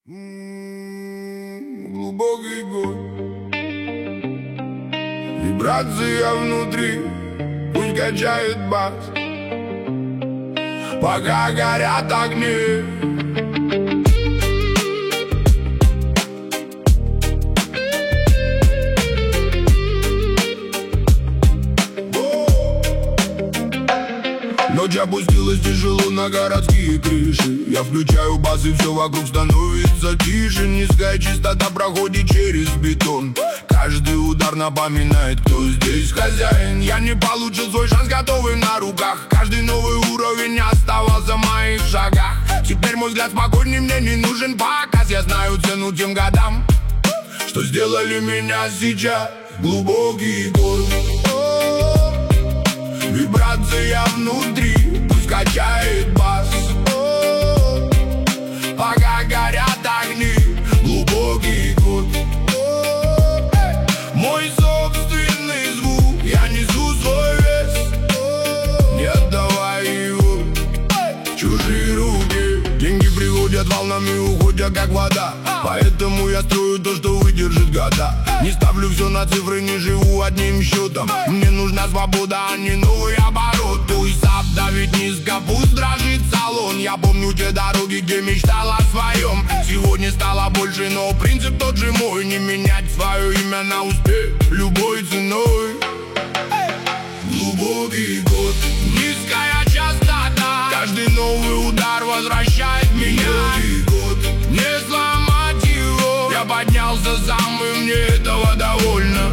Глубокий год, вибрация внутри, пусть качает бас, пока горят огни. Ночь опустилась тяжело на городские крыши. Я включаю бас, и все вокруг становится тише. Низкая частота проходит через бетон. Каждый удар напоминает, кто здесь хозяин. Я не получил свой шанс, готовый на руках. Каждый новый уровень оставался в моих шагах. Теперь мой взгляд спокойней, мне не нужен показ. Я знаю цену тем годам, что сделали меня сейчас. Глубокий год, вибрация внутри, пусть качает бас, пока горят огни. Глубокий год, мой собственный звук, я несу свой вес, не отдавай его в чужие руки. Деньги приходят волнами, уходят как вода, поэтому я строю то, что выдержит года. Не ставлю все на цифры, не живу одним счетом. Мне нужна свобода, а не новый оборот. Пусть сап давит низко, пусть дрожит салон. Я помню те дороги, где мечтал о своем. Сегодня стало больше, но принцип тот же мой. Не менять свое имя на успех любой ценой. Глубокий год, низкая частота, каждый новый удар возвращает меня. Глубокий год, не сломать его. Я поднялся сам, и мне этого довольно.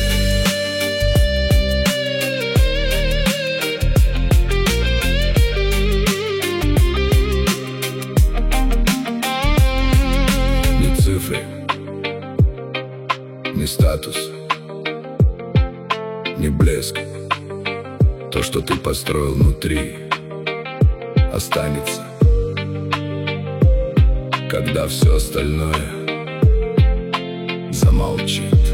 Не цифры, не статус, не блеск. То, что ты построил внутри, останется, когда все остальное замолчит.